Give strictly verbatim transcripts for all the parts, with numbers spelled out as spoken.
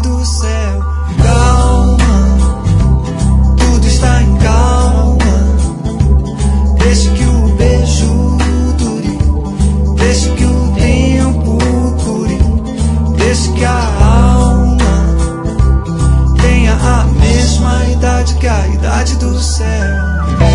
do céu. Calma, tudo está em calma. Deixe que o beijo dure, deixe que o tempo cure, deixe que a alma tenha a mesma idade que a idade do céu.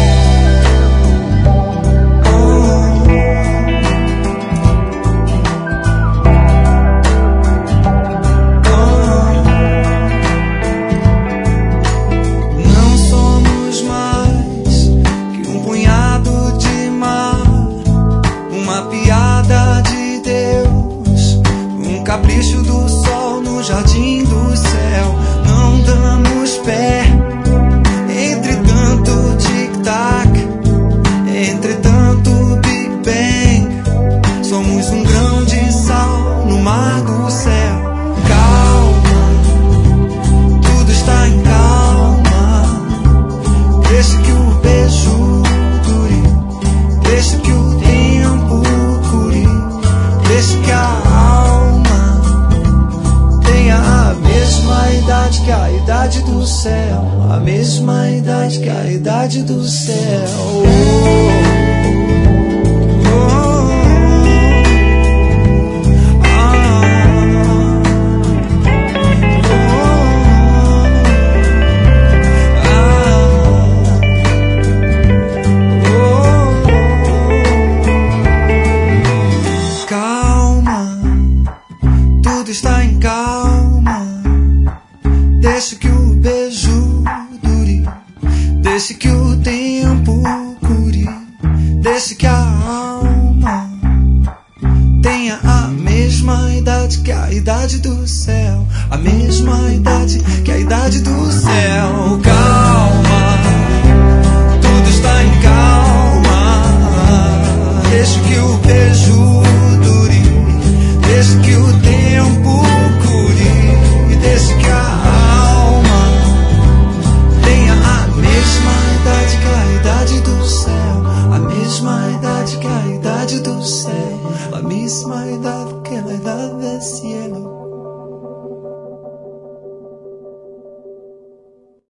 Capricho do sol no jardim do céu. Não damos pé entre tanto tic-tac, entre tanto Big Bang. Somos um grão de sal no mar do céu. Calma, tudo está em calma. Deixe que o beijo dure, deixe que o tempo cure, deixe que a a mesma idade que a idade do céu, a mesma idade que a idade do céu. Oh, oh, oh, oh. Calma, tudo está em calma. Deixe que o beijo dure, deixe que o tempo cure, deixe que a alma tenha a mesma idade que a idade do céu, a mesma idade que a idade do céu. Calma, tudo está em calma. Deixe que o beijo dure, deixe que o tempo cure, deixe que a do céu, a mesma idade que a idade do céu, a mesma idade que a idade do céu.